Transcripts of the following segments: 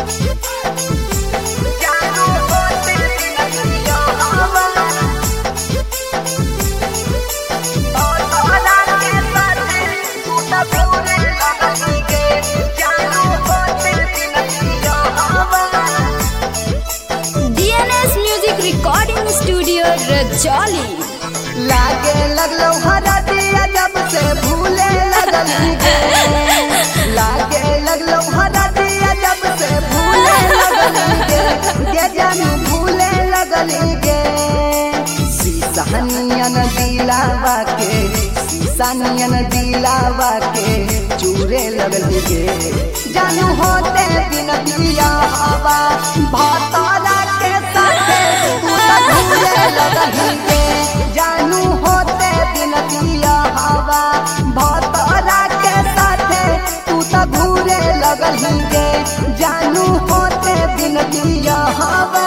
चली लागे लगलो हरा दिया जब से भूले लगली गे। लागे लगलो हरा दिया जब से भूले लगली गे जानू भूले लगली गे। सीसानियन दिलावा के सीसानियन दिलावा के चूरे लगली गे जानू होते दिन दिया हवा भातारा के साथे भूले लगली गे जानू होते दिन दिया हवा भातारा के साथे तू तो घूरे लगली गे जानू होते दिन दिया हवा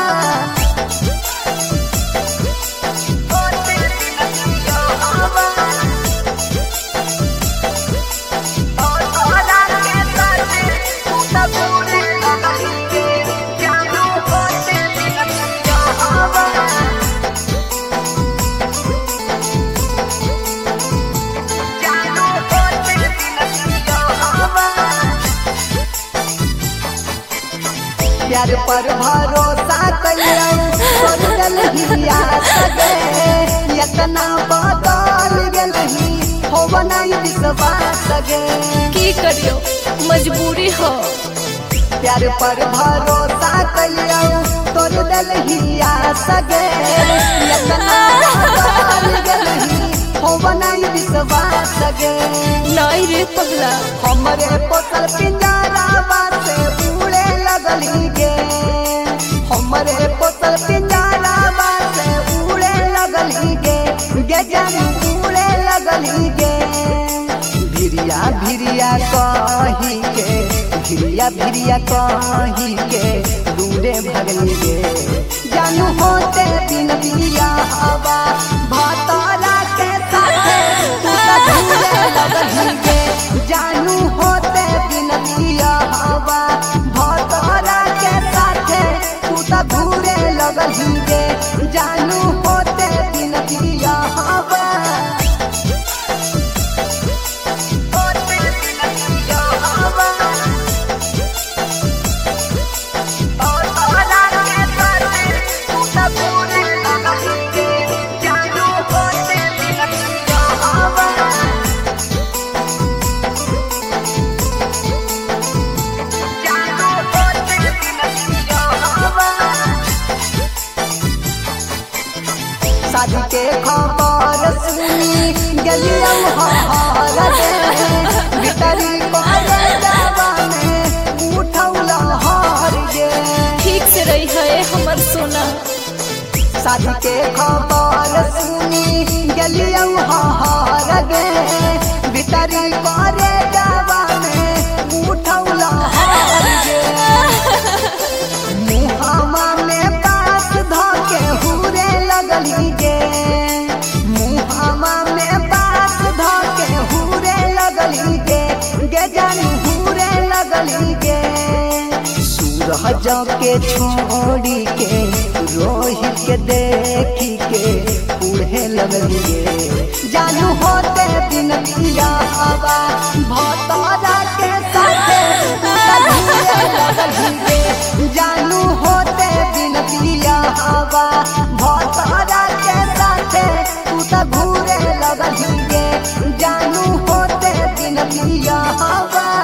प्यार पर भरोसा कइयो बदलहिया सगे इतना बदल गेलही हो बनाई विश्वास सगे की करियो मजबूरी हो। प्यार पर भरोसा कइयो तोर दलहिया सगे इतना बदल गेलही हो बनाई विश्वास सगे नहीं रे पगला हमरे पोसल पिंजरावा से उड़े लगली गे। हमरे पोसल पिंजरावा से उड़े लगली गे जानू उड़े लगली गे। भिरिया भिरिया कही के भिरिया भिरिया कही के दूरे भगली गे जानू होते दिन दिया हवा भातारा के साथे तू तो घूरे लगली गे जानू होते दिन दिया हवा भातारा के साथे तू तो घूरे लगली गे जानू होते दिन दिया हवा शादी के खबर सुनी गलियों हर गे भीतरी करे जावा में उठौला हर गे। ठीक से रही है हमर सोना। शादी के खबर सुनी गलियों हर गे भीतरी करे जावा में उठौला हर गे। मुहामा में पास धके हुरे लगली गे मुहामा में पास धके हुरे लगली गे जानू हुरे लगली गे। सूरज के छोड़ी के रोहित के देखी के उड़े लगली गे जानू होते दिन दिया हवा भातारा के साथे घूरे लगली गे जानू होते दिन दिया हवा भातारा के साथे तू तो घूरे लगली गे जानू होते दिन दिया हवा।